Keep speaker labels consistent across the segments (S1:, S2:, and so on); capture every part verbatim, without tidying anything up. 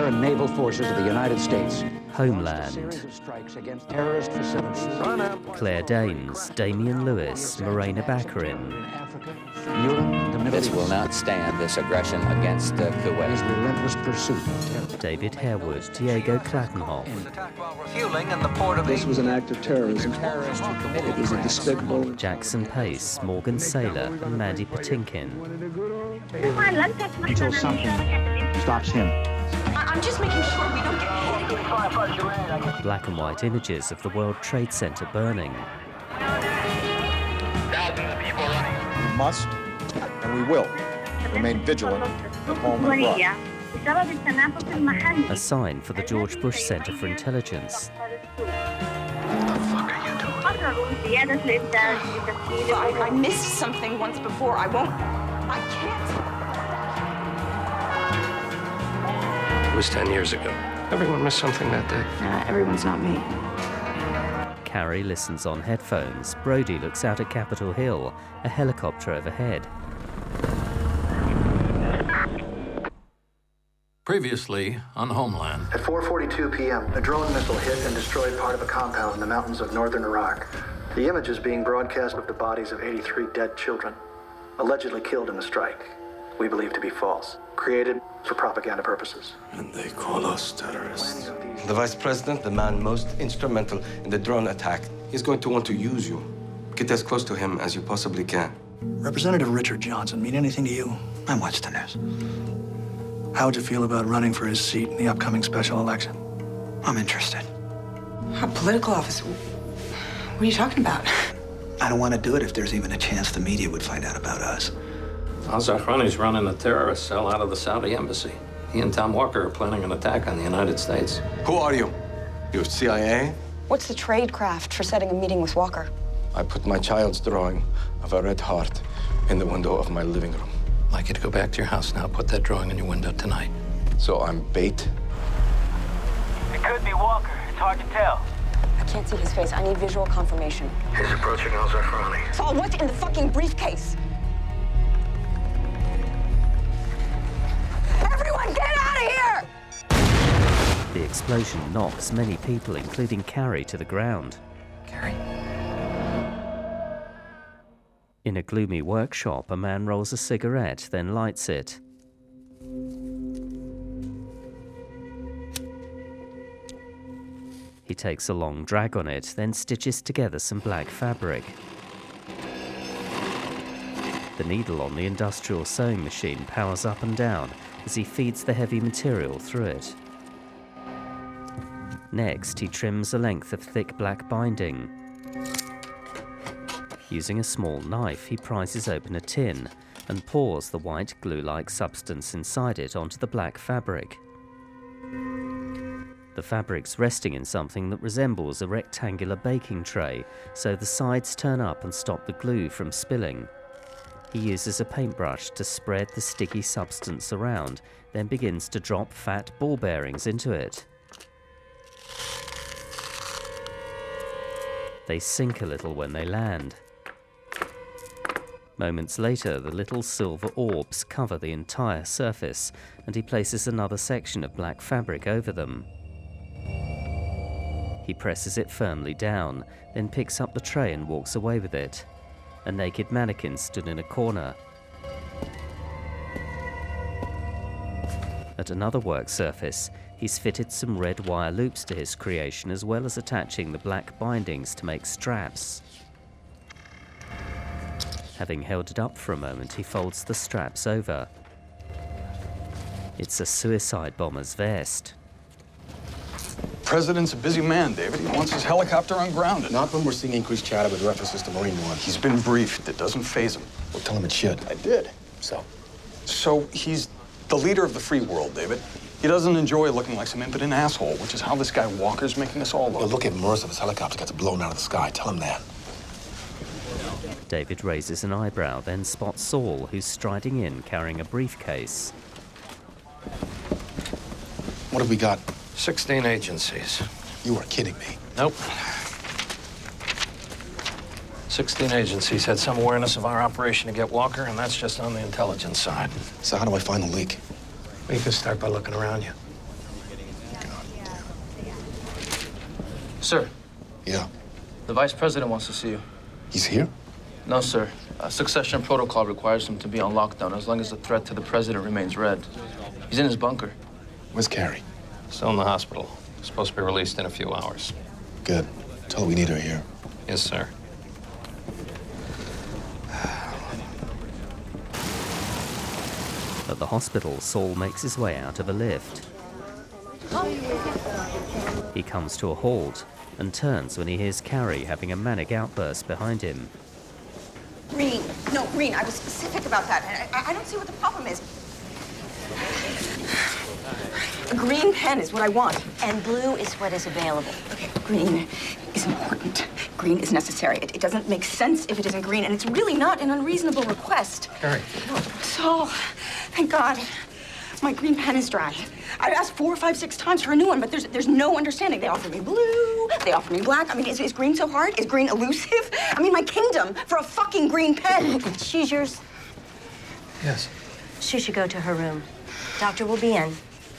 S1: air and naval forces of the United States.
S2: Homeland.
S1: Strikes against terrorist facilities.
S2: Claire Danes, Damian Lewis, Morena Baccarin.
S1: Europe, the Middle
S3: This
S1: East.
S3: will not stand this aggression against uh,
S1: His
S3: Kuwait.
S1: relentless pursuit of terror.
S2: David Harewood, Diego Klattenhoff.
S4: This was an act of terrorism. It was a despicable.
S2: Jackson Pace, Morgan Saylor, and Mandy Patinkin.
S5: Until something stops him.
S6: I'm just making sure we don't get hit.
S2: Black and white images of the World Trade Center burning.
S7: We must, and we will, remain vigilant at home and abroad.
S2: A sign for the George Bush Center for Intelligence.
S6: I, I missed something once before. I won't. I can't.
S8: It was ten years ago. Everyone missed something that day.
S6: Uh, everyone's not me.
S2: Carrie listens on headphones. Brody looks out at Capitol Hill, a helicopter overhead.
S8: Previously on Homeland.
S9: At four forty-two p m, a drone missile hit and destroyed part of a compound in the mountains of northern Iraq. The images being broadcast of the bodies of eighty-three dead children, allegedly killed in the strike, we believe to be false, created for propaganda purposes.
S10: And they call us terrorists. The vice president, the man most instrumental in the drone attack, is going to want to use you. Get as close to him as you possibly can.
S9: Representative Richard Johnson mean anything to you?
S5: I watch the news.
S9: How would you feel about running for his seat in the upcoming special election?
S5: I'm interested.
S6: A political office? What are you talking about?
S5: I don't want to do it if there's even a chance the media would find out about us.
S8: Al-Zahrani's running a terrorist cell out of the Saudi embassy. He and Tom Walker are planning an attack on the United States.
S10: Who are you? You C I A?
S6: What's the tradecraft for setting a meeting with Walker?
S10: I put my child's drawing of a red heart in the window of my living room.
S8: I'd like you to go back to your house now. Put that drawing in your window tonight.
S10: So I'm bait?
S11: It could be Walker. It's hard to tell.
S6: I can't see his face. I need visual confirmation.
S11: He's approaching Al-Zahrani.
S6: Saul, what's in the fucking briefcase? Everyone, get out of here!
S2: The explosion knocks many people, including Carrie, to the ground.
S6: Carrie.
S2: In a gloomy workshop, a man rolls a cigarette, then lights it. He takes a long drag on it, then stitches together some black fabric. The needle on the industrial sewing machine powers up and down as he feeds the heavy material through it. Next, he trims a length of thick black binding. Using a small knife, he prises open a tin and pours the white glue-like substance inside it onto the black fabric. The fabric's resting in something that resembles a rectangular baking tray, so the sides turn up and stop the glue from spilling. He uses a paintbrush to spread the sticky substance around, then begins to drop fat ball bearings into it. They sink a little when they land. Moments later, the little silver orbs cover the entire surface, and he places another section of black fabric over them. He presses it firmly down, then picks up the tray and walks away with it. A naked mannequin stood in a corner. At another work surface, he's fitted some red wire loops to his creation, as well as attaching the black bindings to make straps. Having held it up for a moment, he folds the straps over. It's a suicide bomber's vest.
S7: President's a busy man, David. He wants his helicopter ungrounded.
S12: Not when we're seeing increased chatter with references to Marine One.
S7: He's been briefed. It doesn't faze him.
S12: Well, tell him it should.
S7: I did.
S12: So?
S7: So he's the leader of the free world, David. He doesn't enjoy looking like some impotent asshole, which is how this guy Walker's making us all look.
S12: Well, look at Morris if his helicopter gets blown out of the sky. Tell him that.
S2: David raises an eyebrow, then spots Saul, who's striding in carrying a briefcase.
S12: What have we got?
S8: Sixteen agencies.
S12: You are kidding me.
S8: Nope. Sixteen agencies had some awareness of our operation to get Walker, and that's just on the intelligence side.
S12: So how do I find the leak?
S8: We can start by looking around you.
S13: Sir.
S12: Yeah.
S13: The Vice President wants to see you.
S12: He's here?
S13: No, sir. Uh, succession protocol requires him to be on lockdown as long as the threat to the President remains red. He's in his bunker.
S12: Where's Carrie?
S8: Still in the hospital. Supposed to be released in a few hours.
S12: Good. Tell her we need her here.
S8: Yes, sir.
S2: At the hospital, Saul makes his way out of a lift. He comes to a halt and turns when he hears Carrie having a manic outburst behind him.
S6: Green. No, Green, I was specific about that. I, I don't see what the problem is. A green pen is what I want.
S14: And blue is what is available.
S6: Okay, green is important. Green is necessary. It, it doesn't make sense if it isn't green, and it's really not an unreasonable request.
S12: Carrie.
S6: So, thank God, my green pen is dry. I've asked four, five, six times for a new one, but there's there's no understanding. They offer me blue, they offer me black. I mean, is, is green so hard? Is green elusive? I mean, my kingdom for a fucking green pen.
S14: She's yours.
S12: Yes.
S14: She should go to her room. Doctor will be in.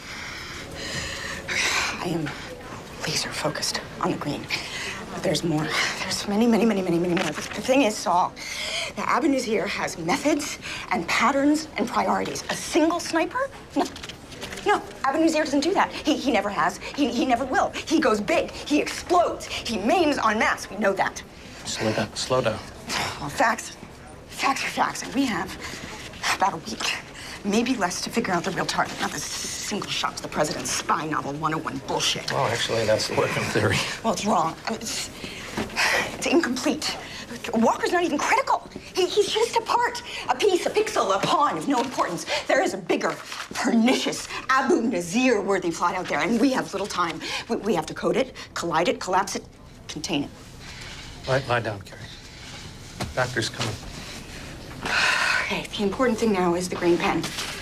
S6: I am laser focused on the green. But there's more. There's many, many, many, many, many more. The thing is, Saul, the Avenues here has methods and patterns and priorities. A single sniper? No. No, Avenues here doesn't do that. He, he never has. He, he never will. He goes big. He explodes. He maims en masse. We know that.
S13: Slow down. Slow down.
S6: Well, facts. Facts are facts. And we have about a week, maybe less, to figure out the real target. Not this single shot to the president's spy novel one oh one bullshit.
S8: Well, actually, that's the working theory.
S6: Well, it's wrong. I mean, it's, it's incomplete. Walker's not even critical. He, he's just a part, a piece, a pixel, a pawn of no importance. There is a bigger, pernicious, Abu Nazir-worthy plot out there, and we have little time. We, we have to code it, collide it, collapse it, contain it.
S8: Lie, lie down, Carrie. Doctor's coming.
S6: Okay, the important thing now is the green pen.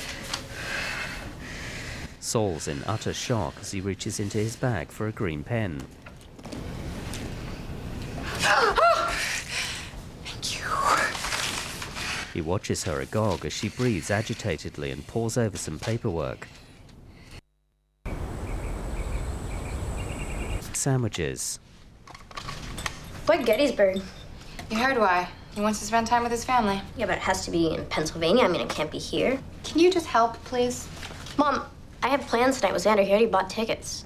S2: Saul's in utter shock as he reaches into his bag for a green pen.
S6: Thank you.
S2: He watches her agog as she breathes agitatedly and pores over some paperwork. Sandwiches.
S15: Why Gettysburg? You heard why. He wants to spend time with his family.
S14: Yeah, but it has to be in Pennsylvania. I mean, it can't be here.
S15: Can you just help, please?
S14: Mom, I have plans tonight with Xander. He already bought tickets.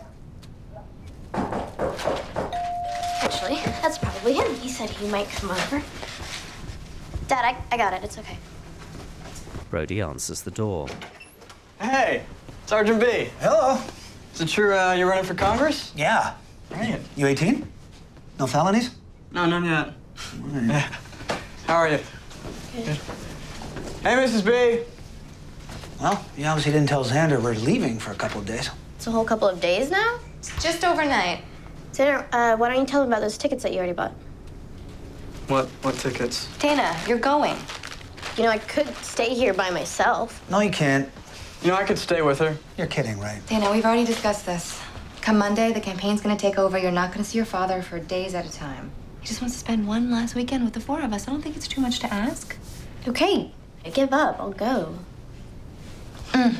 S14: Actually, that's probably him. He said he might come over. Dad, I, I got it. It's okay.
S2: Brody answers the door.
S16: Hey, Sergeant B.
S17: Hello.
S16: Is it true uh, you're running for Congress?
S17: Yeah. Right. You eighteen? No felonies?
S16: No, none yet.
S17: Right.
S16: How are you?
S14: Good.
S16: Hey, Missus B.
S17: Well, you obviously didn't tell Xander we're leaving for a couple of days.
S14: It's a whole couple of days now?
S15: Just overnight.
S14: Xander, uh, why don't you tell him about those tickets that you already bought?
S16: What? What tickets?
S15: Dana, you're going.
S14: You know, I could stay here by myself.
S17: No, you can't.
S16: You know, I could stay with her.
S17: You're kidding, right?
S15: Dana, we've already discussed this. Come Monday, the campaign's gonna take over. You're not gonna see your father for days at a time. He just wants to spend one last weekend with the four of us. I don't think it's too much to ask.
S14: Okay, I give up. I'll go.
S15: Mm.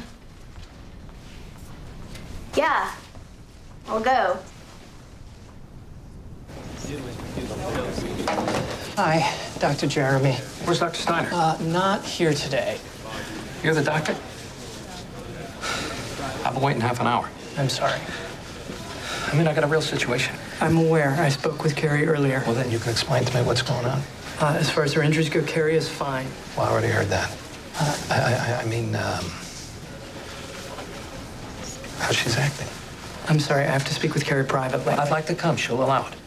S14: Yeah, I'll go.
S18: Hi, Doctor Jeremy.
S8: Where's Doctor Snyder?
S18: Uh, not here today.
S8: You're the doctor? I've been waiting half an hour.
S18: I'm sorry.
S8: I mean, I got a real situation.
S18: I'm aware. I spoke with Carrie earlier.
S8: Well, then you can explain to me what's going on.
S18: Uh, as far as her injuries go, Carrie is fine.
S8: Well, I already heard that. Uh, I, I, I mean, um, how she's acting.
S18: I'm sorry. I have to speak with Carrie privately.
S8: I'd like to come. She'll allow it.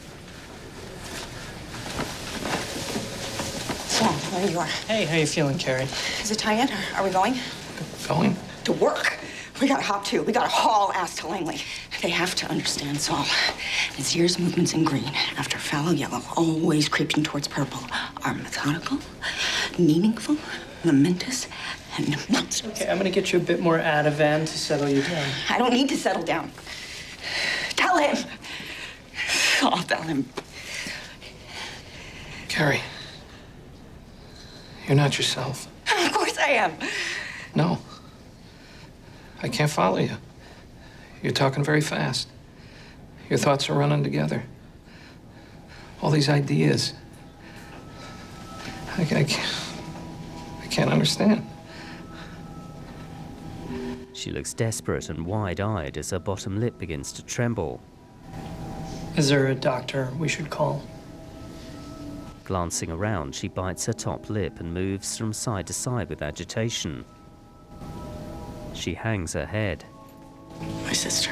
S6: So, there you are.
S18: Hey, how you feeling, Carrie?
S6: Is it time yet? Are we going?
S8: Going?
S6: To work. We gotta hop too. We gotta haul ass to Langley. They have to understand Saul. Nazir's movements in green after fallow yellow, always creeping towards purple, are methodical, meaningful, momentous, and nonsense.
S18: Okay, I'm gonna get you a bit more Ativan to settle you down.
S6: I don't need to settle down. Tell him. I'll tell him.
S8: Carrie, you're not yourself.
S6: Of course I am.
S8: No. I can't follow you. You're talking very fast. Your thoughts are running together.
S16: All these ideas. I, I, can't, I can't understand.
S2: She looks desperate and wide-eyed as her bottom lip begins to tremble.
S18: Is there a doctor we should call?
S2: Glancing around, she bites her top lip and moves from side to side with agitation. She hangs her head.
S6: My sister.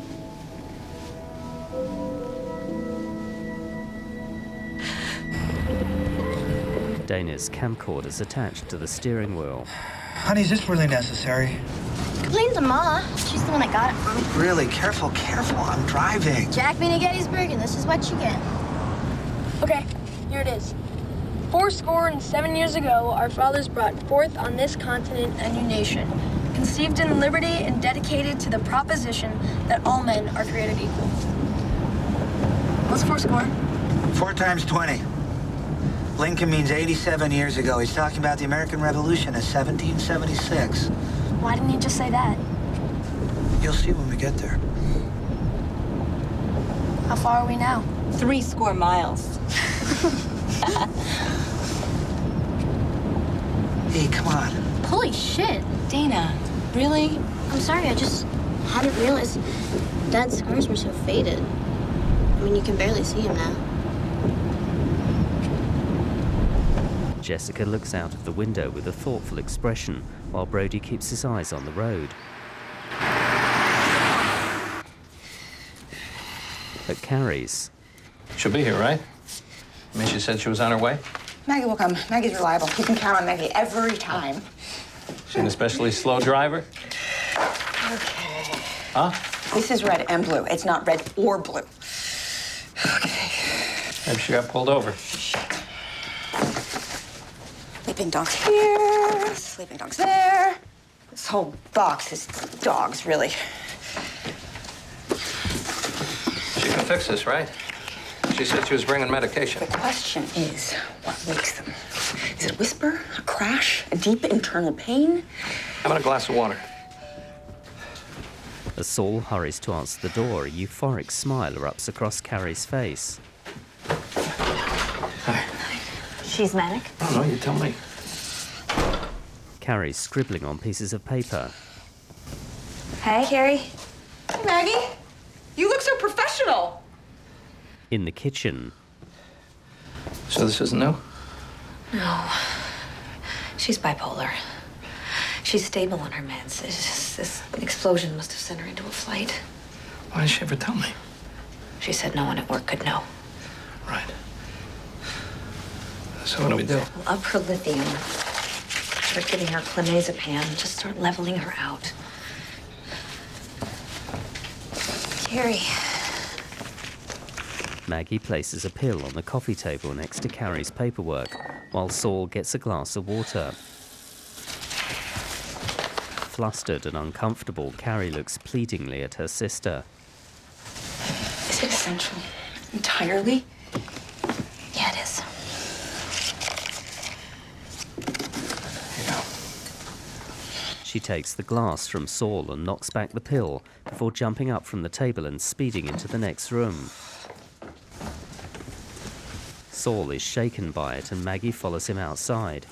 S2: Dana's camcorder's attached to the steering wheel.
S17: Honey, is this really necessary?
S14: Complain to Ma. She's the one that got it for me.
S17: Really? Careful, careful. I'm driving.
S14: Jack me to Gettysburg, and this is what you get.
S19: Okay, here it is. Four score and seven years ago, our fathers brought forth on this continent a new nation, conceived in liberty and dedicated to the proposition that all men are created equal. What's four score?
S17: Four times twenty. Lincoln means eighty-seven years ago. He's talking about the American Revolution as seventeen seventy-six.
S19: Why didn't you just say that?
S17: You'll see when we get there.
S19: How far are we now?
S6: Three score miles.
S17: Hey, come on.
S14: Holy shit.
S15: Dana, really?
S14: I'm sorry, I just hadn't realized Dad's scars were so faded. I mean, you can barely see him now.
S2: Jessica looks out of the window with a thoughtful expression while Brody keeps his eyes on the road. At Carrie's.
S8: She'll be here, right? I mean, she said she was on her way.
S6: Maggie will come. Maggie's reliable. You can count on Maggie every time.
S8: She an especially slow driver?
S6: Okay.
S8: Huh?
S6: This is red and blue. It's not red or blue. Okay.
S8: Maybe she got pulled over.
S6: Sleeping dogs here, sleeping dogs there. This whole box is dogs, really.
S8: She can fix this, right? She said she was bringing medication.
S6: The question is, what wakes them? Is it a whisper, a crash, a deep internal pain?
S8: How about a glass of water?
S2: As Saul hurries to answer the door, a euphoric smile erupts across Carrie's face.
S8: Hi.
S14: She's manic?
S8: I don't know, you tell me.
S2: Carrie's scribbling on pieces of paper.
S14: Hey, Carrie.
S6: Hey, Maggie. You look so professional.
S2: In the kitchen.
S8: So this isn't new?
S15: No. She's bipolar. She's stable on her meds. It's just this explosion must have sent her into a flight.
S8: Why did she ever tell me?
S15: She said no one at work could know.
S8: Right. So what do we do?
S15: We'll up her lithium. Start giving her clonazepam. Just start leveling her out. Carrie.
S2: Maggie places a pill on the coffee table next to Carrie's paperwork, while Saul gets a glass of water. Flustered and uncomfortable, Carrie looks pleadingly at her sister.
S6: Is it essential? Entirely?
S15: Yeah, it is.
S2: She takes the glass from Saul and knocks back the pill before jumping up from the table and speeding into the next room. Saul is shaken by it and Maggie follows him outside.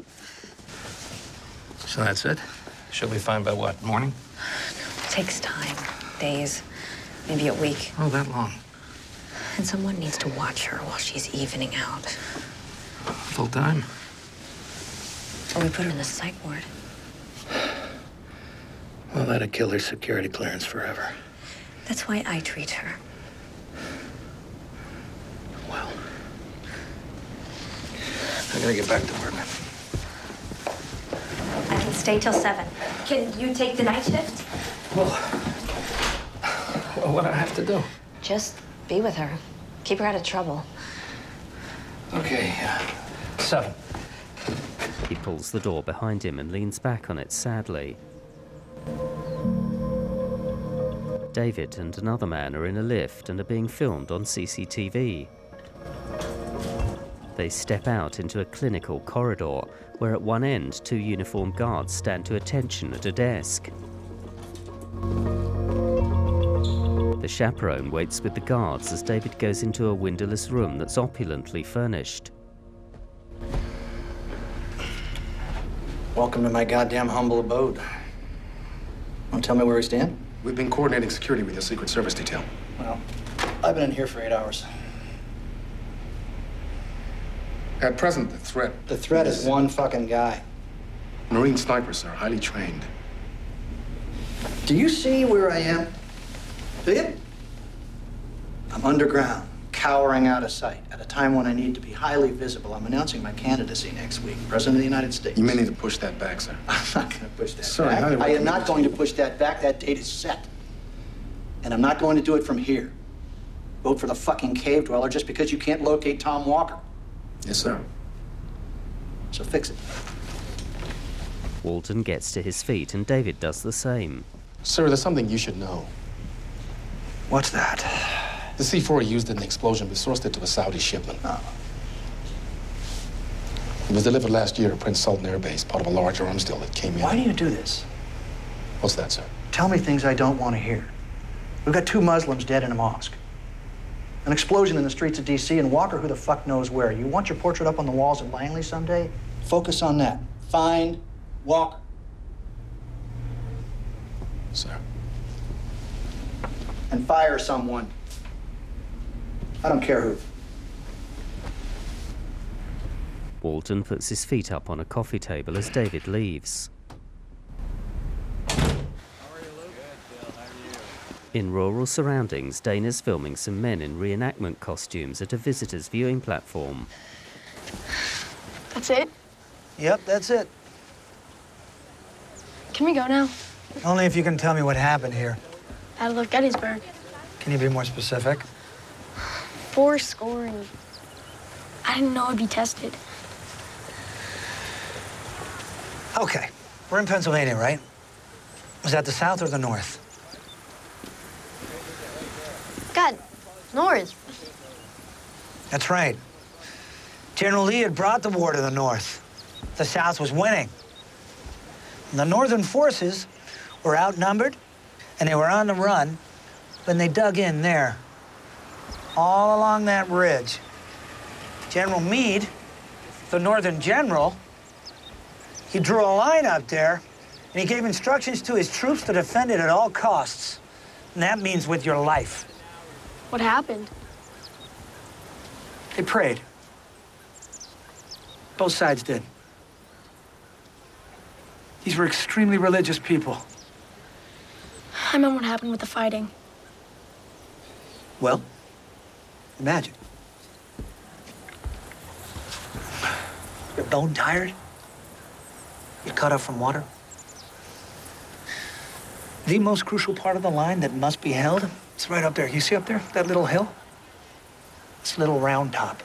S8: So that's it? She'll be fine by what, morning?
S15: It takes time. Days. Maybe a week.
S8: Oh, that long?
S15: And someone needs to watch her while she's evening out.
S8: Full time?
S15: Or we put her in the psych ward.
S8: Well, that'd kill her security clearance forever.
S15: That's why I treat her.
S8: Well, I gotta get back to work.
S15: I can stay till seven. Can you take the night shift?
S8: Well, what do I have to do?
S15: Just be with her. Keep her out of trouble.
S8: Okay, uh, seven.
S2: He pulls the door behind him and leans back on it sadly. David and another man are in a lift and are being filmed on C C T V. They step out into a clinical corridor where at one end two uniformed guards stand to attention at a desk. The the chaperone waits with the guards as David goes into a windowless room that's opulently furnished.
S17: Welcome to my goddamn humble abode. Want to tell me where we stand?
S12: We've been coordinating security with your Secret Service detail.
S17: Well, I've been in here for eight hours.
S12: At present, the threat...
S17: The threat is one fucking guy.
S12: Marine snipers, sir, highly trained.
S17: Do you see where I am? Do you? I'm underground, cowering out of sight, at a time when I need to be highly visible. I'm announcing my candidacy next week, President of the United States.
S12: You may need to push that back, sir.
S17: I'm not going to push that
S12: Sorry,
S17: back.
S12: I,
S17: I am not going to push that back. That date is set. And I'm not going to do it from here. Vote for the fucking cave dweller just because you can't locate Tom Walker.
S12: Yes, sir.
S17: So fix it.
S2: Walton gets to his feet and David does the same.
S12: Sir, there's something you should know.
S17: What's that?
S12: The C four used in the explosion was sourced it to a Saudi shipment.
S17: Oh.
S12: It was delivered last year to Prince Sultan Air Base, part of a large arms deal that came in.
S17: Why do you do this?
S12: What's that, sir?
S17: Tell me things I don't want to hear. We've got two Muslims dead in a mosque. An explosion in the streets of D C and Walker who the fuck knows where. You want your portrait up on the walls of Langley someday? Focus on that. Find Walker.
S12: Sir.
S17: And fire someone. I don't care who.
S2: Walton puts his feet up on a coffee table as David leaves. In rural surroundings, Dana's filming some men in reenactment costumes at a visitor's viewing platform.
S19: That's it?
S17: Yep, that's it.
S19: Can we go now?
S17: Only if you can tell me what happened here.
S19: Battle of Gettysburg.
S17: Can you be more specific?
S19: Four scoring. I didn't know it'd be tested.
S17: Okay, we're in Pennsylvania, right? Was that the South or the North?
S14: God, north.
S17: That's right. General Lee had brought the war to the North. The South was winning. And the Northern forces were outnumbered, and they were on the run when they dug in there, all along that ridge. General Meade, the Northern general, he drew a line up there, and he gave instructions to his troops to defend it at all costs. And that means with your life.
S19: What happened?
S17: They prayed. Both sides did. These were extremely religious people.
S19: I meant what happened with the fighting.
S17: Well, imagine. You're bone tired. You're cut off from water. The most crucial part of the line that must be held, it's right up there. You see up there, that little hill? It's Little Round Top.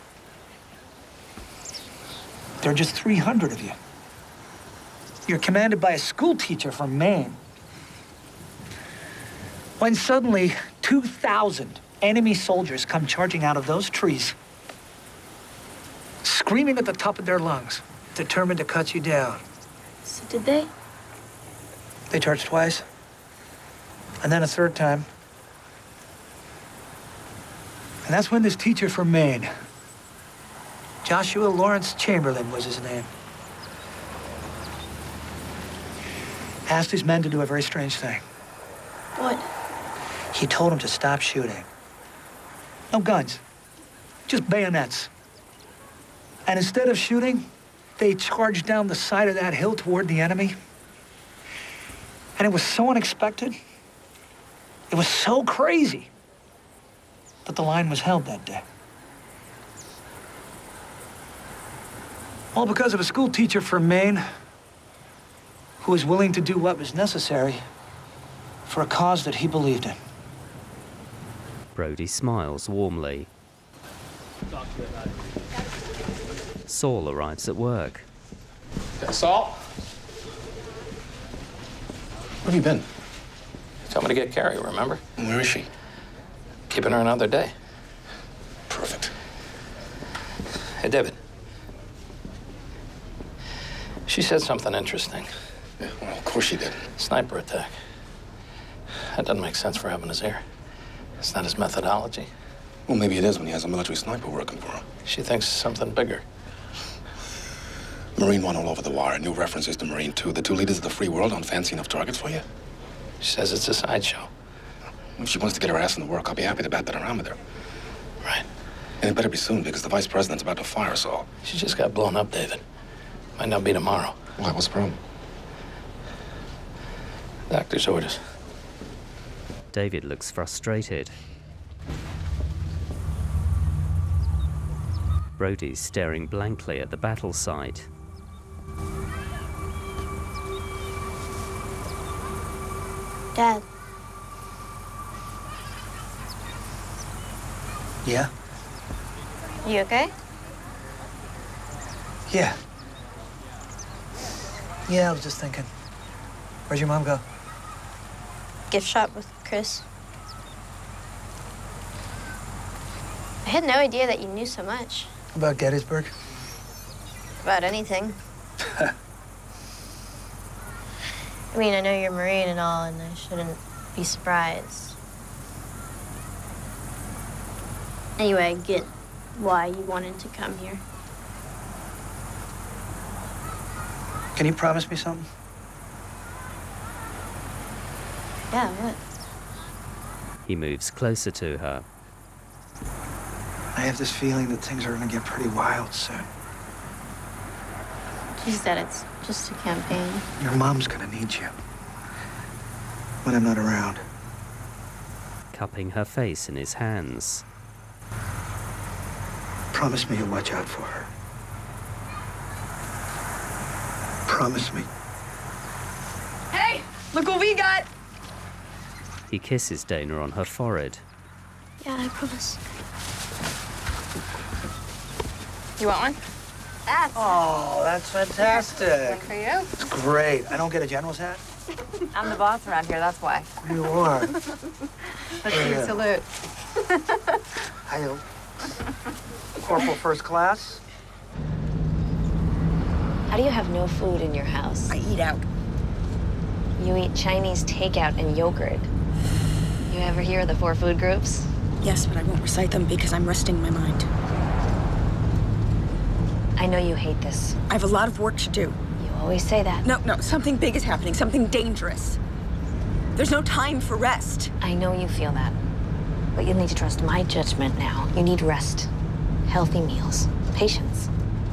S17: There are just three hundred of you. You're commanded by a school teacher from Maine. When suddenly two thousand enemy soldiers come charging out of those trees, screaming at the top of their lungs, determined to cut you down.
S19: So did they?
S17: They charged twice, and then a third time. And that's when this teacher from Maine, Joshua Lawrence Chamberlain was his name, asked his men to do a very strange thing.
S19: What?
S17: He told them to stop shooting. No guns, just bayonets. And instead of shooting, they charged down the side of that hill toward the enemy. And it was so unexpected, it was so crazy, that the line was held that day. All because of a school teacher from Maine who was willing to do what was necessary for a cause that he believed in.
S2: Brody smiles warmly. Saul arrives at work.
S7: Saul?
S12: Where have you been?
S8: Tell me to get Carrie, remember?
S12: Where is she?
S8: Keeping her another day.
S12: Perfect.
S8: Hey, David. She said something interesting.
S12: Yeah, well, of course she did.
S8: Sniper attack. That doesn't make sense for having us here. It's not his methodology.
S12: Well, maybe it is when he has a military sniper working for him.
S8: She thinks it's something bigger.
S12: Marine One all over the wire. New references to Marine Two. The two leaders of the free world aren't fancy enough targets for you?
S8: She says it's a sideshow.
S12: If she wants to get her ass in the work, I'll be happy to bat that around with her.
S8: Right.
S12: And it better be soon, because the vice president's about to fire us all.
S8: She just got blown up, David. Might not be tomorrow.
S12: Why? What's the problem?
S8: Doctor's orders.
S2: David looks frustrated. Brody's staring blankly at the battle site.
S14: Dad.
S17: Yeah?
S14: You okay?
S17: Yeah. Yeah, I was just thinking. Where'd your mom go?
S14: Gift shop with Chris. I had no idea that you knew so much.
S17: About Gettysburg?
S14: About anything. I mean, I know you're a Marine and all, and I shouldn't be surprised. Anyway, I get why you wanted to come here.
S17: Can you promise me something?
S14: Yeah, what?
S2: He moves closer to her.
S17: I have this feeling that things are gonna get pretty wild soon.
S14: She said it's just a campaign.
S17: Your mom's gonna need you when I'm not around.
S2: Cupping her face in his hands.
S17: Promise me you'll watch out for her. Promise me.
S6: Hey, look what we got.
S2: He kisses Dana on her forehead.
S14: Yeah, I promise.
S6: You want one?
S14: That's...
S17: Oh, that's fantastic.
S6: One for you.
S17: It's great. I don't get a general's hat?
S6: I'm the boss around here, that's why.
S17: You are.
S6: Let's see you salute.
S17: Hi-yo. Corporal first class.
S15: How do you have no food in your house?
S6: I eat out.
S15: You eat Chinese takeout and yogurt. You ever hear of the four food groups?
S6: Yes, but I won't recite them because I'm resting my mind.
S15: I know you hate this.
S6: I have a lot of work to do.
S15: You always say that.
S6: No, no, something big is happening, something dangerous. There's no time for rest.
S15: I know you feel that. But you need to trust my judgment now. You need rest, healthy meals, patience.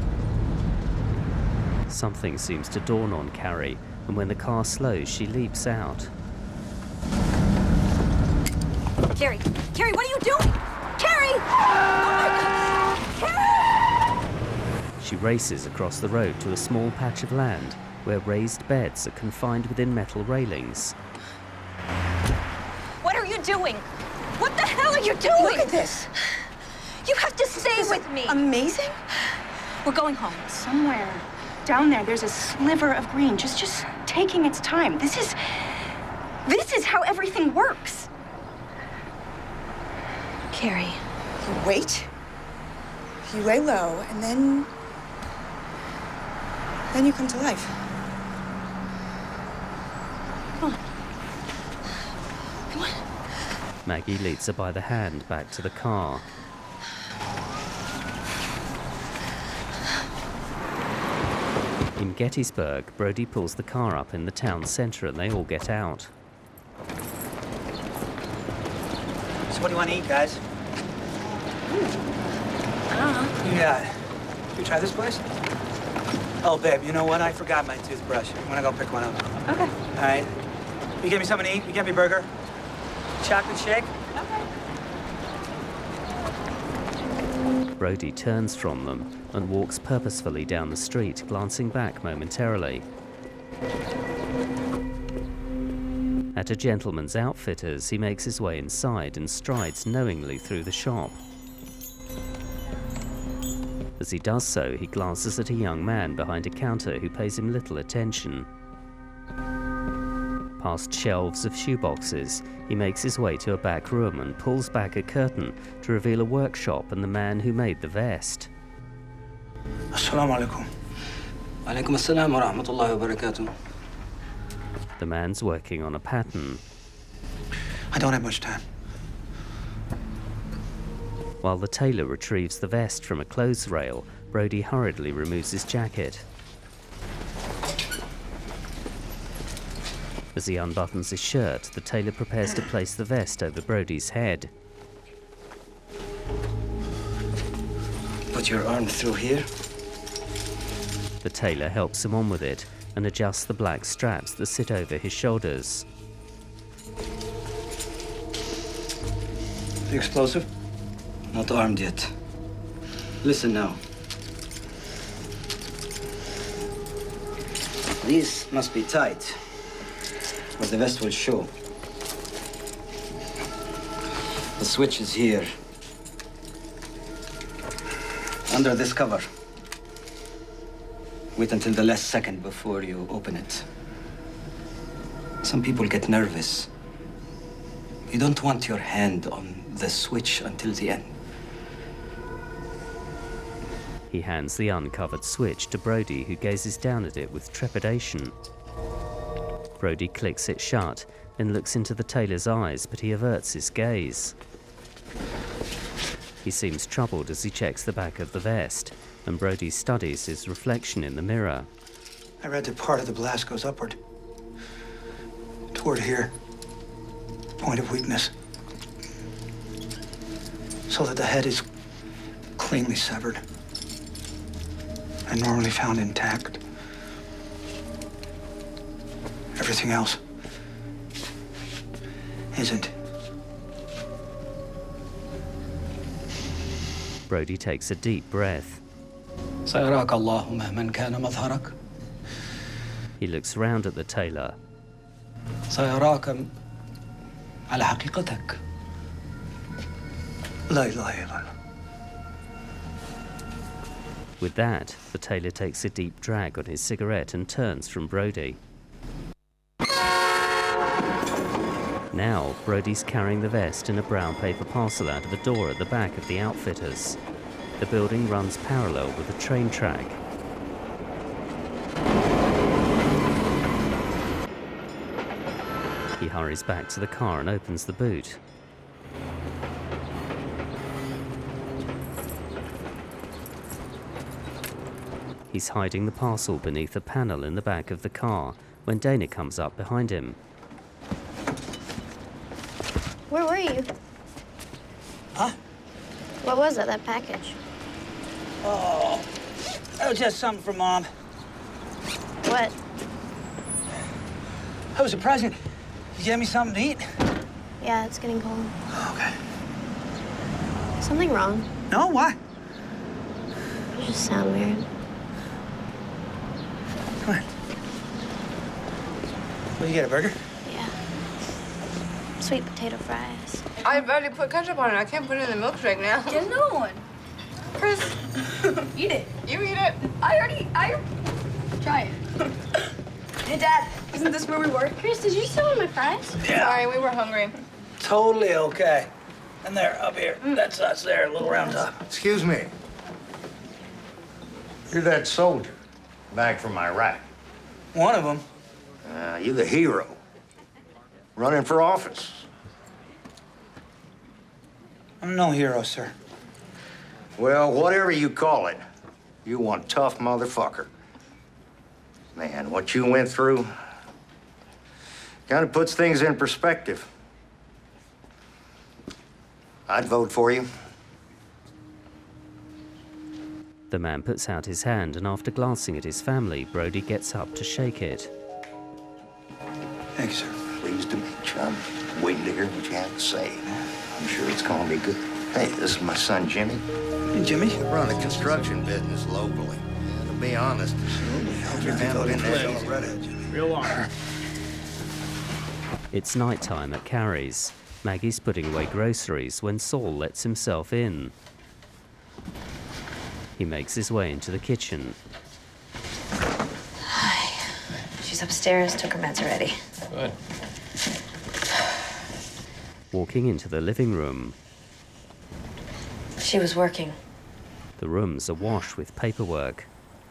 S2: Something seems to dawn on Carrie, and when the car slows, she leaps out.
S6: Carrie, Carrie, what are you doing? Carrie! Oh my God! Carrie!
S2: She races across the road to a small patch of land where raised beds are confined within metal railings.
S6: What are you doing? What the hell are you doing? Look at this. You have to stay with me. Amazing. We're going home.
S20: Somewhere down there, there's a sliver of green, just just taking its time. This is, this is how everything works.
S15: Carrie.
S6: You wait. You lay low, and then, then you come to life. Come on. Come on.
S2: Maggie leads her by the hand back to the car. In Gettysburg, Brody pulls the car up in the town center and they all get out.
S17: So what do you want to eat, guys?
S6: I don't know.
S17: Yeah. You try this place? Oh, babe, you know what? I forgot my toothbrush. I'm gonna go pick one up.
S6: Okay.
S17: All right. You get me something to eat? You get me a burger? Chocolate shake?
S2: Brody turns from them and walks purposefully down the street, glancing back momentarily. At a gentleman's outfitter's, he makes his way inside and strides knowingly through the shop. As he does so, he glances at a young man behind a counter who pays him little attention. Past shelves of shoeboxes, he makes his way to a back room and pulls back a curtain to reveal a workshop and the man who made the vest.
S17: Assalamu alaikum.
S10: Alaikum assalam wa rahmatullahi wa barakatuh.
S2: The man's working on a pattern.
S17: I don't have much time.
S2: While the tailor retrieves the vest from a clothes rail, Brody hurriedly removes his jacket. As he unbuttons his shirt, the tailor prepares to place the vest over Brody's head.
S17: Put your arm through here.
S2: The tailor helps him on with it and adjusts the black straps that sit over his shoulders.
S17: The explosive? Not armed yet. Listen now. These must be tight, or the vest will show. The switch is here. Under this cover. Wait until the last second before you open it. Some people get nervous. You don't want your hand on the switch until the end.
S2: He hands the uncovered switch to Brody, who gazes down at it with trepidation. Brody clicks it shut, then looks into the tailor's eyes, but he averts his gaze. He seems troubled as he checks the back of the vest, and Brody studies his reflection in the mirror.
S17: I read that part of the blast goes upward. Toward here. Point of weakness. So that the head is cleanly severed. And normally found intact. Everything else isn't.
S2: Brody takes a deep breath.
S17: سيراك الله مهما كان مظهرك.
S2: He looks round at the tailor.
S17: سيراك على حقيقتك. لا إله إلا الله.
S2: With that, the tailor takes a deep drag on his cigarette and turns from Brody. Now, Brody's carrying the vest in a brown paper parcel out of a door at the back of the outfitters. The building runs parallel with the train track. He hurries back to the car and opens the boot. He's hiding the parcel beneath a panel in the back of the car when Dana comes up behind him.
S14: Where were you?
S17: Huh?
S14: What was it, that package?
S17: Oh, that was just something for Mom.
S14: What?
S17: That was a present. You gave me something to eat?
S14: Yeah, it's getting cold.
S17: Okay.
S14: Something wrong?
S17: No, why?
S14: You just sound weird.
S17: Come on. Will you get a burger?
S14: Yeah. Sweet potato fries.
S15: I barely put ketchup on it. I can't put it in the milkshake now.
S19: Get another one.
S15: Chris,
S19: Eat it.
S15: you eat it.
S19: I already, I... Try it. Hey, Dad, isn't this where we were?
S14: Chris, did you steal one of my fries?
S17: Yeah.
S15: Sorry, we were hungry.
S17: Totally okay. And there, up here. That's us there, a little round top.
S21: Excuse me. You're that soldier back from Iraq.
S17: One of them.
S21: Uh, you're the hero. Running for office.
S17: I'm no hero, sir.
S21: Well, whatever you call it, you one tough motherfucker. Man, what you went through kind of puts things in perspective. I'd vote for you.
S2: The man puts out his hand, and after glancing at his family, Brody gets up to shake it.
S17: Thank you, sir.
S21: Pleased to meet you. I'm waiting to hear what you have to say. I'm sure it's gonna be good. Hey, this is my son, Jimmy.
S17: Hey, Jimmy?
S21: We run a construction business locally. And to be honest, you've never been there.
S17: Real long.
S2: It's night time at Carrie's. Maggie's putting away groceries when Saul lets himself in. He makes his way into the kitchen.
S15: Hi. She's upstairs, took her meds already.
S13: Good.
S2: Walking into the living room,
S15: She was working.
S2: the room's awash with paperwork.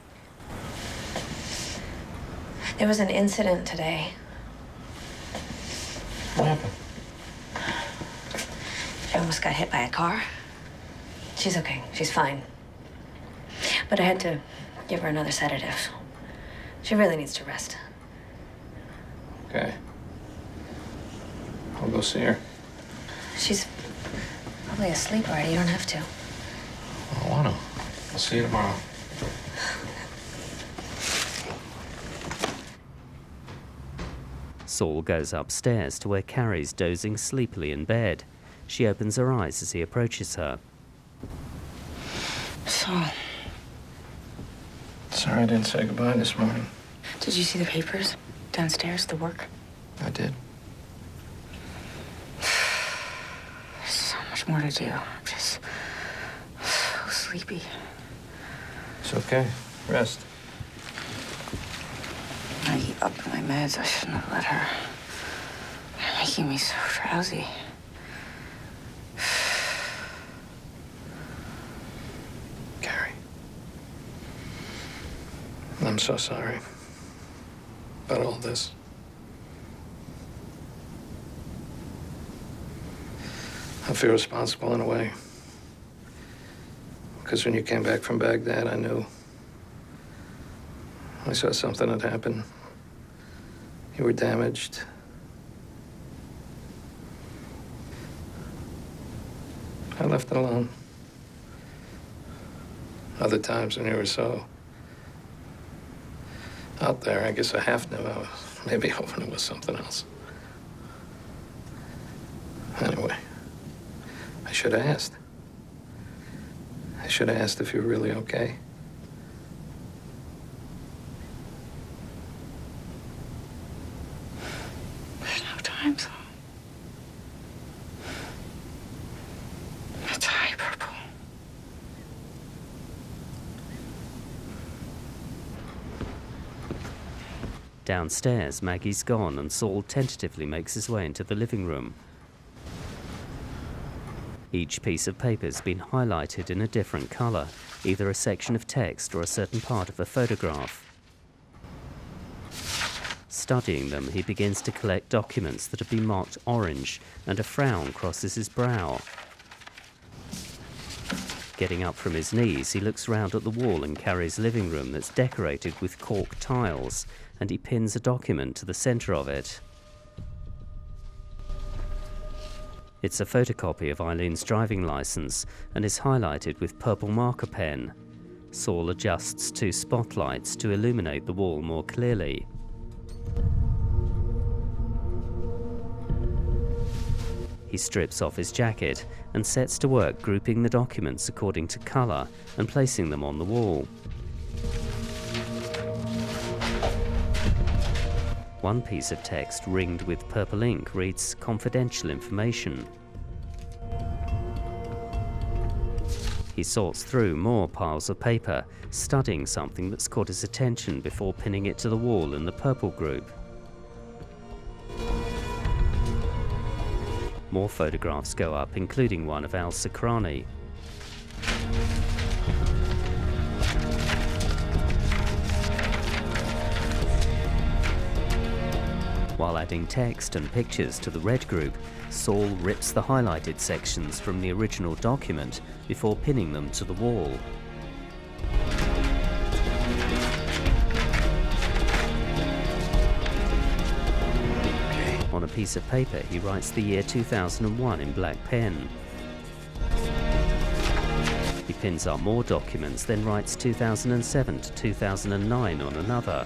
S15: There was an incident today.
S13: What happened?
S15: She almost got hit by a car.
S3: She's okay. She's fine. But I had to give her another sedative. She really needs to rest.
S16: Okay. I'll go see her.
S3: She's probably asleep already. You don't have to.
S16: I don't want to. I'll see you tomorrow.
S2: Saul goes upstairs to where Carrie's dozing sleepily in bed. She opens her eyes as he approaches her.
S6: Saul.
S16: Sorry I didn't say goodbye this morning.
S6: Did you see the papers downstairs, the work?
S16: I did.
S6: There's so much more to do. I'm just so sleepy.
S16: It's okay. Rest.
S6: I keep up my meds. I shouldn't have let her. They're making me so drowsy.
S16: Carrie. I'm so sorry about all this. I feel responsible in a way. Because when you came back from Baghdad, I knew. I saw something had happened. You were damaged. I left it alone. Other times when you were so out there, I guess I half knew I was maybe hoping it was something else. Anyway, I should have asked. I should have asked if you were really okay.
S6: There's no time, Saul. It's high purple.
S2: Downstairs, Maggie's gone and Saul tentatively makes his way into the living room. Each piece of paper's been highlighted in a different colour, either a section of text or a certain part of a photograph. Studying them, he begins to collect documents that have been marked orange, and a frown crosses his brow. Getting up from his knees, he looks round at the wall in Carrie's living room that's decorated with cork tiles, and he pins a document to the centre of it. It's a photocopy of Eileen's driving licence and is highlighted with purple marker pen. Saul adjusts two spotlights to illuminate the wall more clearly. He strips off his jacket and sets to work grouping the documents according to colour and placing them on the wall. One piece of text ringed with purple ink reads confidential information. He sorts through more piles of paper, studying something that's caught his attention before pinning it to the wall in the purple group. More photographs go up, including one of Al-Sakrani. While adding text and pictures to the red group, Saul rips the highlighted sections from the original document before pinning them to the wall. On a piece of paper, he writes the year two thousand one in black pen. He pins up more documents, then writes two thousand seven to two thousand nine on another.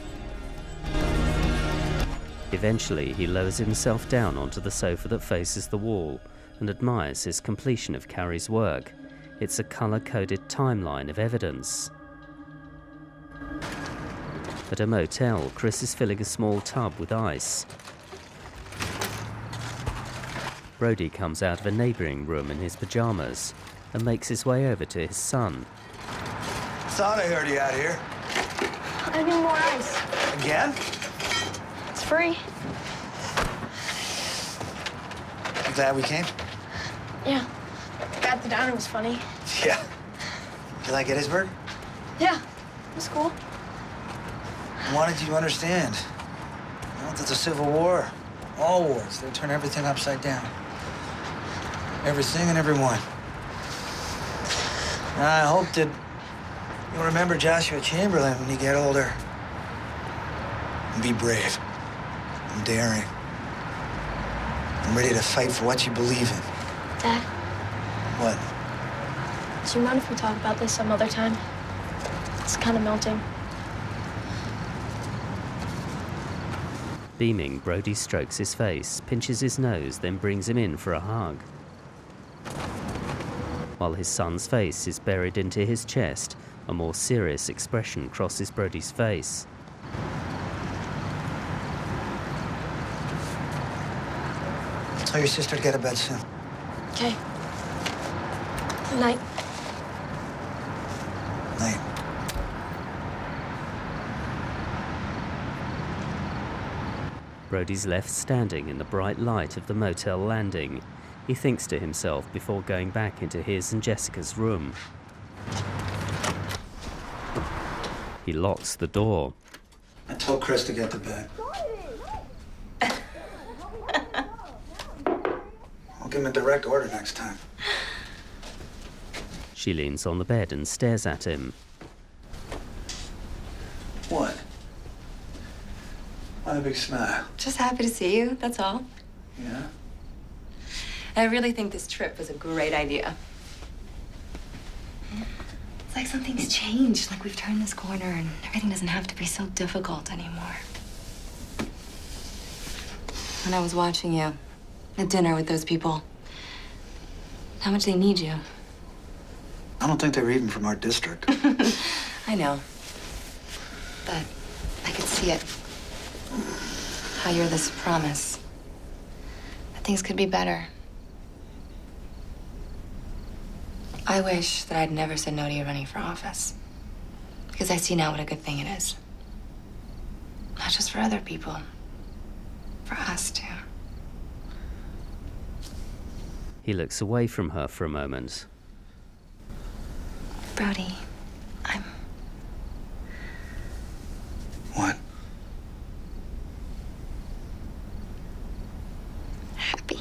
S2: Eventually, he lowers himself down onto the sofa that faces the wall and admires his completion of Carrie's work. It's a colour-coded timeline of evidence. At a motel, Chris is filling a small tub with ice. Brody comes out of a neighbouring room in his pyjamas and makes his way over to his son.
S17: Thought I heard you out here.
S19: I need more ice.
S17: Again?
S19: It's free.
S17: You glad we came?
S19: Yeah. The guy at the diner was funny.
S17: Yeah. You like Gettysburg?
S19: Yeah. It was cool.
S17: I wanted you to understand. You know, that the Civil War, all wars, they turn everything upside down. Everything and everyone. I hope that you'll remember Joshua Chamberlain when you get older. And be brave and daring. And ready to fight for what you believe in.
S19: Dad,
S17: What?
S19: do you mind if we talk about this some other time? It's kind of melting.
S2: Beaming, Brody strokes his face, pinches his nose, then brings him in for a hug. While his son's face is buried into his chest, a more serious expression crosses Brody's face.
S17: Tell your sister to get to bed soon.
S19: Okay. Good night.
S17: Night.
S2: Brody's left standing in the bright light of the motel landing. He thinks to himself before going back into his and Jessica's room. He locks the door.
S17: I told Chris to get to bed. I'll give him a direct order next time.
S2: She leans on the bed and stares at him.
S17: What? Why a big smile?
S15: Just happy to see you, that's all.
S17: Yeah?
S15: I really think this trip was a great idea. It's like something's changed, like we've turned this corner and everything doesn't have to be so difficult anymore. When I was watching you at dinner with those people, how much they need you.
S17: I don't think they were even from our district.
S15: I know. But I could see it. How you're this promise. That things could be better. I wish that I'd never said no to you running for office. Because I see now what a good thing it is. Not just for other people. For us, too.
S2: He looks away from her for a moment.
S15: Brody, I'm...
S17: What?
S15: Happy.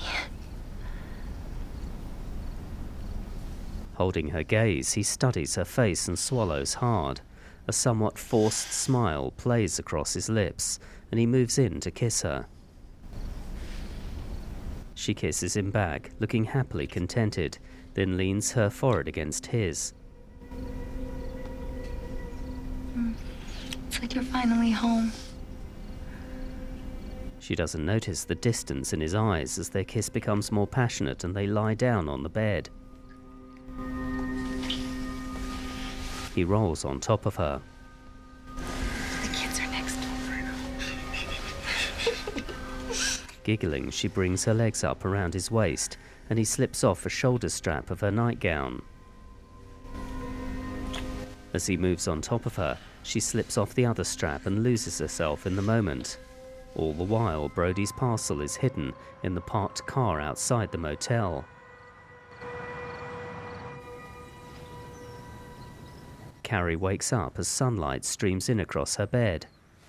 S2: Holding her gaze, he studies her face and swallows hard. A somewhat forced smile plays across his lips, and he moves in to kiss her. She kisses him back, looking happily contented, then leans her forehead against his.
S15: It's like you're finally home.
S2: She doesn't notice the distance in his eyes as their kiss becomes more passionate and they lie down on the bed. He rolls on top of her.
S15: The kids are next door.
S2: Giggling, she brings her legs up around his waist and he slips off a shoulder strap of her nightgown. As he moves on top of her, she slips off the other strap and loses herself in the moment. All the while, Brody's parcel is hidden in the parked car outside the motel. Carrie wakes up as sunlight streams in across her bed.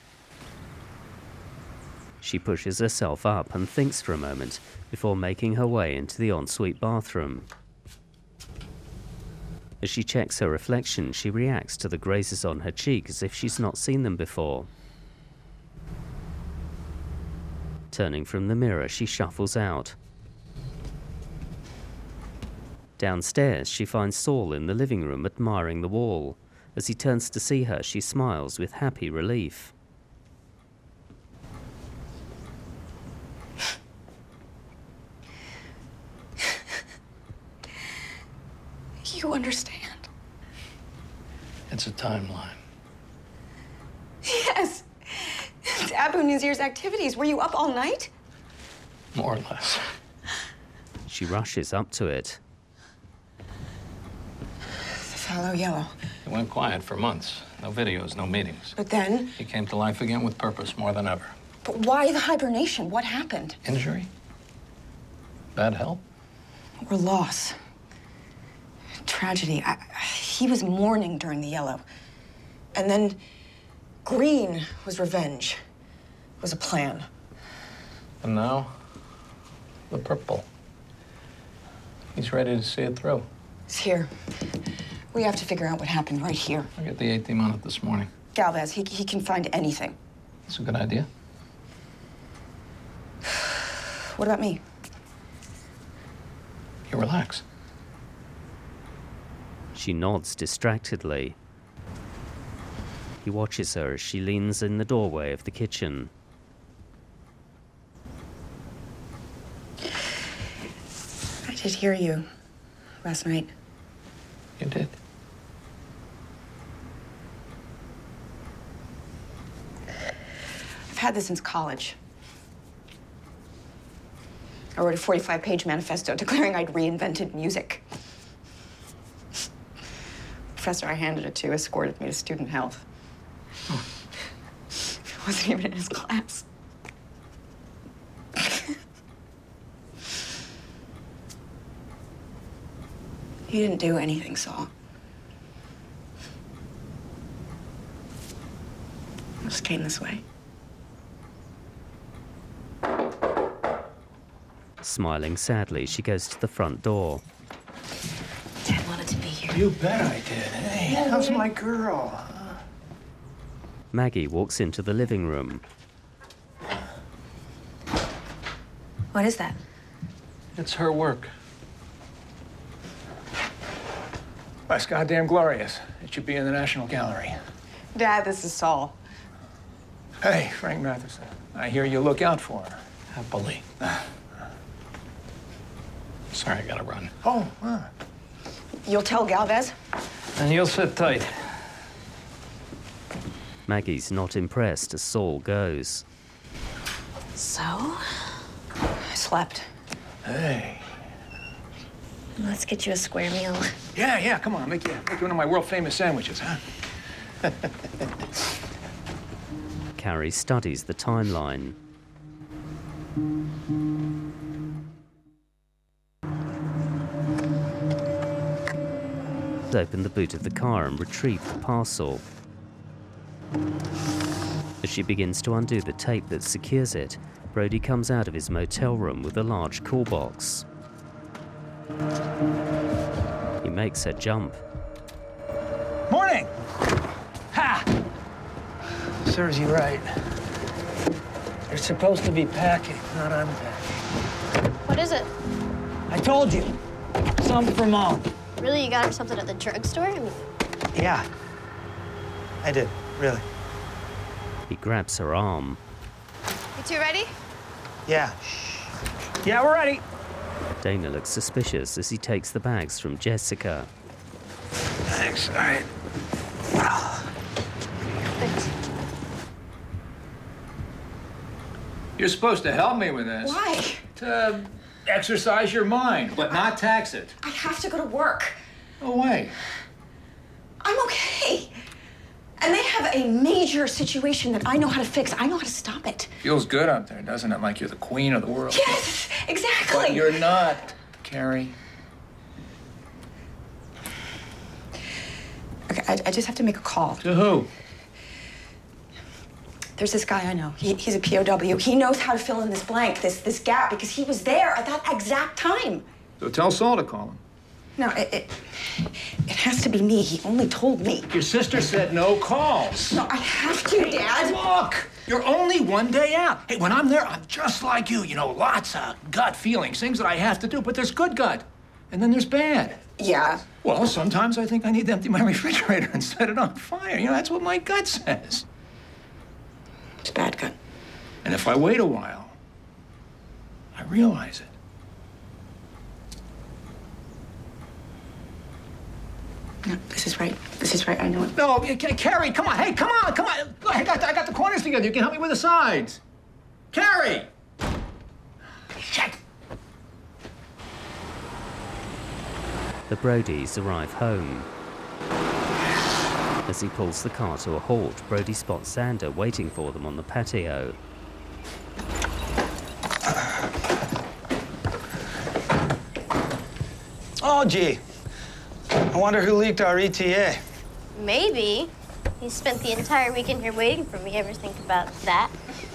S2: She pushes herself up and thinks for a moment before making her way into the ensuite bathroom. As she checks her reflection, she reacts to the grazes on her cheek as if she's not seen them before. Turning from the mirror, she shuffles out. Downstairs, she finds Saul in the living room admiring the wall. As he turns to see her, she smiles with happy relief.
S6: You understand?
S16: It's a timeline.
S6: Yes. It's Abu Nazir's activities. Were you up all night?
S16: More or less.
S2: She rushes up to it.
S6: The fallow yellow.
S8: It went quiet for months. No videos, no meetings.
S6: But then...
S8: He came to life again with purpose more than ever.
S6: But why the hibernation? What happened?
S8: Injury? Bad health?
S6: Or loss. Tragedy. I, he was mourning during the yellow. And then green was revenge. Was a plan.
S8: And now, the purple. He's ready to see it through.
S6: It's here. We have to figure out what happened right here.
S16: I got the A-team on it this morning.
S6: Galvez, he, he can find anything.
S16: That's a good idea.
S6: What about me?
S16: You relax.
S2: She nods distractedly. He watches her as she leans in the doorway of the kitchen.
S6: I did hear you last night.
S16: You did?
S6: I've had this since college. I wrote a forty-five page manifesto declaring I'd reinvented music. The professor I handed it to escorted me to student health. It wasn't even in his class. He didn't do anything, Saul. It just came this way.
S2: Smiling sadly, she goes to the front door.
S3: Dad wanted to be here.
S17: You bet I did. Hey, how's my girl?
S2: Maggie walks into the living room.
S3: What is that?
S16: It's her work.
S17: That's goddamn glorious. It should be in the National Gallery.
S6: Dad, this is Saul.
S17: Hey, Frank Matheson. I hear you look out for her.
S16: Happily. Sorry, I gotta run.
S17: Oh, uh.
S6: You'll tell Galvez?
S16: And you'll sit tight.
S2: Maggie's not impressed as Saul goes.
S3: So?
S6: I slept.
S17: Hey.
S3: Let's get you a square meal.
S17: Yeah, yeah, come on. Make you, make you one of my world-famous sandwiches, huh?
S2: Carrie studies the timeline. Open the boot of the car and retrieve the parcel. As she begins to undo the tape that secures it, Brody comes out of his motel room with a large call box. He makes her jump.
S17: Morning! Ha! Serves you right. You're supposed to be packing, not unpacking.
S14: What is it?
S17: I told you. Something for Mom.
S14: Really? You got her something at the drugstore? I mean...
S17: Yeah. I did, really.
S2: He grabs her arm.
S14: You two ready?
S17: Yeah. Yeah, we're ready.
S2: Dana looks suspicious as he takes the bags from Jessica.
S17: Thanks, all right. You're supposed to help me with this.
S6: Why?
S17: To exercise your mind, but not tax it.
S6: I have to go to work.
S17: No way.
S6: I'm okay. And they have a major situation that I know how to fix. I know how to stop it.
S17: Feels good up there, doesn't it? Like you're the queen of the world.
S6: Yes, exactly.
S17: But you're not, Carrie. Okay, I, I just have to make a call. To who?
S6: There's this guy I know. He, he's a P O W. He knows how to fill in this blank, this this gap, because he was there at that exact time.
S17: So tell Saul to call him.
S6: No, it, it, it has to be me. He only told me.
S17: Your sister said no calls.
S6: No, I have to, Dad.
S17: Look, you're only one day out. Hey, when I'm there, I'm just like you. You know, lots of gut feelings, things that I have to do. But there's good gut, and then there's bad.
S6: Yeah.
S17: Well, sometimes I think I need to empty my refrigerator and set it on fire. You know, that's what my gut says.
S6: It's bad gut.
S17: And if I wait a while, I realize it. No, this is right. This is right. I know it. No, Carrie, come on. Hey, come on, come on. Look, I got, I got the corners together. You can help me with the sides. Carrie! Shit!
S2: The Brodys arrive home. As he pulls the car to a halt, Brody spots Xander waiting for them on the patio.
S17: Oh, gee. I wonder who leaked our E T A.
S14: Maybe. You spent the entire weekend here waiting for me. Ever think about that?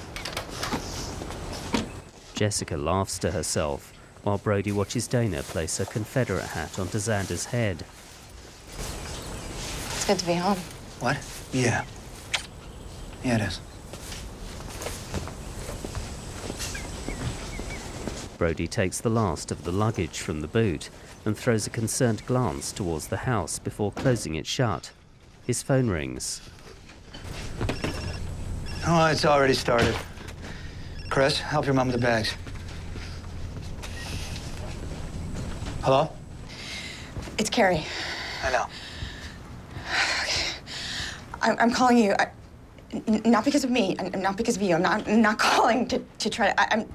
S2: Jessica laughs to herself, while Brody watches Dana place her Confederate hat onto Xander's head.
S15: good to be home.
S17: What? Yeah. Yeah, it is.
S2: Brody takes the last of the luggage from the boot and throws a concerned glance towards the house before closing it shut. His phone rings.
S17: Oh, it's already started. Chris, help your mom with the bags. Hello?
S6: It's Carrie.
S17: I know.
S6: I'm, I'm calling you, I, n not because of me, and not because of you. I'm not, I'm not calling to, to try to, I, I'm...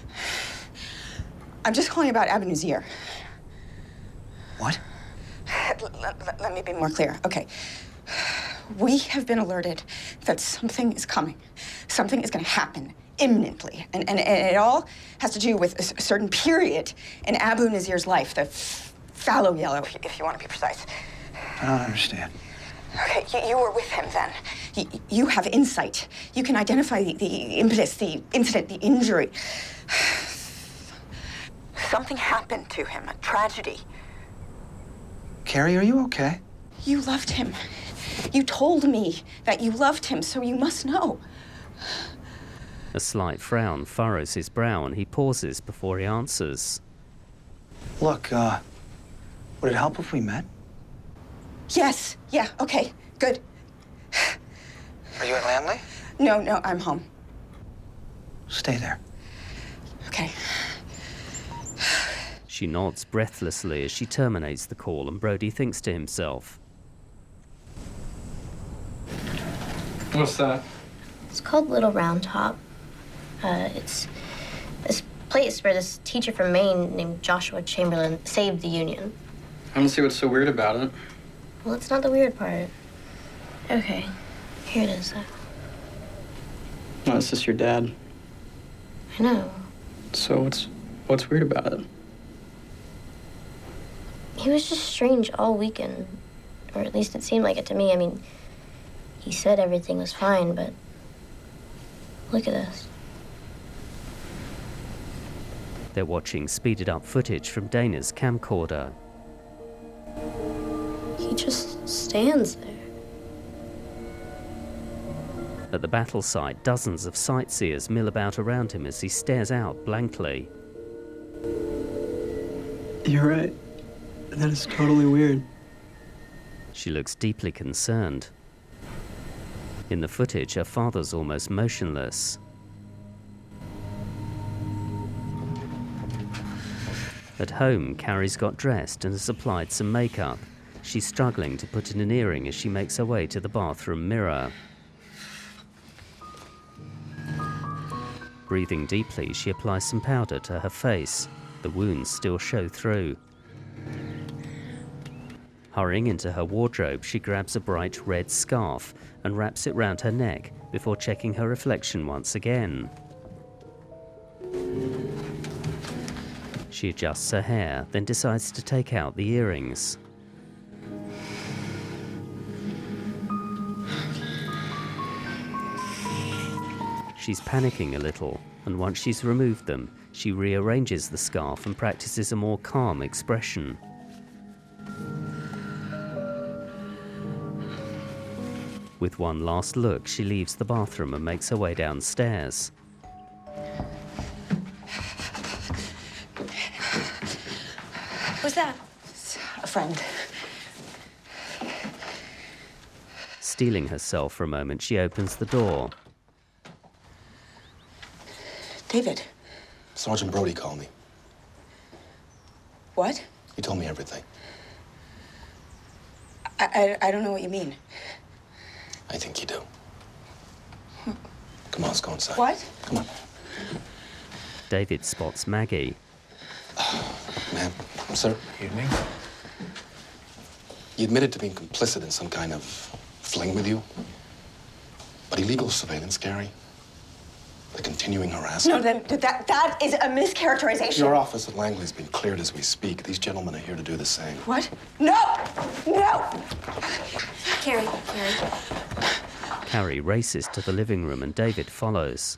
S6: I'm just calling about Abu Nazir.
S17: What?
S6: Let, let, let me be more clear. Okay. We have been alerted that something is coming. Something is going to happen imminently. And, and, and it all has to do with a certain period in Abu Nazir's life, the fallow yellow, if you want to be precise.
S17: I don't understand.
S6: Okay, you, you were with him then. You, you have insight. You can identify the, the impetus, the incident, the injury. Something happened to him, a tragedy.
S17: Carrie, are you okay?
S6: You loved him. You told me that you loved him, so you must know.
S2: A slight frown furrows his brow and he pauses before he answers.
S17: Look, uh, would it help if we met?
S6: Yes, yeah, okay, good.
S17: Are you at Landley?
S6: No, no, I'm home.
S17: Stay there.
S6: Okay.
S2: She nods breathlessly as she terminates the call, and Brody thinks to himself.
S13: What's that?
S14: It's called Little Round Top. Uh, it's this place where this teacher from Maine named Joshua Chamberlain saved the Union.
S13: I don't see what's so weird about it.
S14: Well, it's not the weird part. Okay, here it is.
S13: No, it's just your dad.
S14: I know.
S13: So what's what's weird about it?
S14: He was just strange all weekend, or at least it seemed like it to me. I mean, he said everything was fine, but look at this.
S2: They're watching speeded up footage from Dana's camcorder.
S14: He just stands there.
S2: At the battle site, dozens of sightseers mill about around him as he stares out blankly.
S18: You're right. That is totally weird.
S2: She looks deeply concerned. In the footage, her father's almost motionless. At home, Carrie's got dressed and has applied some makeup. She's struggling to put in an earring as she makes her way to the bathroom mirror. Breathing deeply, she applies some powder to her face. The wounds still show through. Hurrying into her wardrobe, she grabs a bright red scarf and wraps it round her neck before checking her reflection once again. She adjusts her hair, then decides to take out the earrings. She's panicking a little, and once she's removed them, she rearranges the scarf and practices a more calm expression. With one last look, she leaves the bathroom and makes her way downstairs.
S6: Who's that? A friend.
S2: Steeling herself for a moment, she opens the door.
S6: David.
S12: Sergeant Brody called me.
S6: What?
S12: He told me everything.
S6: I, I, I don't know what you mean.
S12: I think you do. Come on, let's go inside.
S6: What?
S12: Come on.
S2: David spots Maggie.
S12: Ma'am, sir.
S16: Evening.
S12: You admitted to being complicit in some kind of fling with you. But illegal surveillance, Gary. The continuing harassment.
S6: No, that, that, that is a mischaracterization.
S12: Your office at Langley's been cleared as we speak. These gentlemen are here to do the same.
S6: What? No! No!
S14: Carrie, Carrie.
S2: Carrie races to the living room and David follows.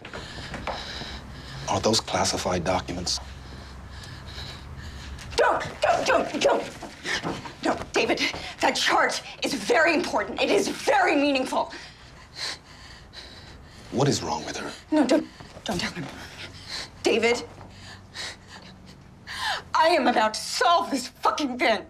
S12: Are those classified documents?
S6: Don't! Don't! Don't! Don't! No, David, that chart is very important. It is very meaningful.
S12: What is wrong with her?
S6: No, don't, don't tell him. David, I am about to solve this fucking thing.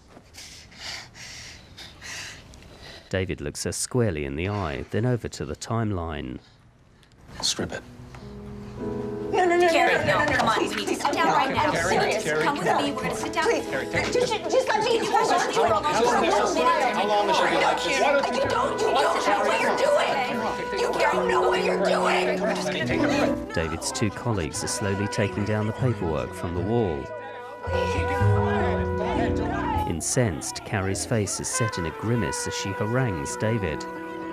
S2: David looks her squarely in the eye, then over to the timeline.
S12: Strip it.
S6: No, no, no,
S3: Carrie,
S6: no, no, no, no,
S3: come on,
S6: please,
S3: we need
S6: please,
S3: to sit
S6: I'm
S3: down
S6: not.
S3: right now.
S6: I'm serious.
S3: Carrie, come with
S6: No.
S3: me. We're gonna sit down.
S6: Please, just, just let me hold on to it for a
S12: How long is she gonna be like this?
S6: You don't, you don't know what you're doing. You don't know what you're doing. We're just gonna take a break.
S2: David's two colleagues are slowly taking down the paperwork from the wall. Incensed, Carrie's face is set in a grimace as she harangues David.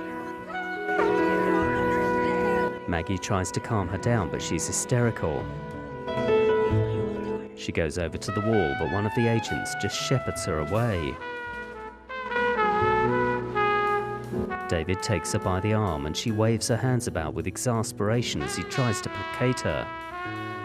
S2: Maggie tries to calm her down, but she's hysterical. She goes over to the wall, but one of the agents just shepherds her away. David takes her by the arm and she waves her hands about with exasperation as he tries to placate her.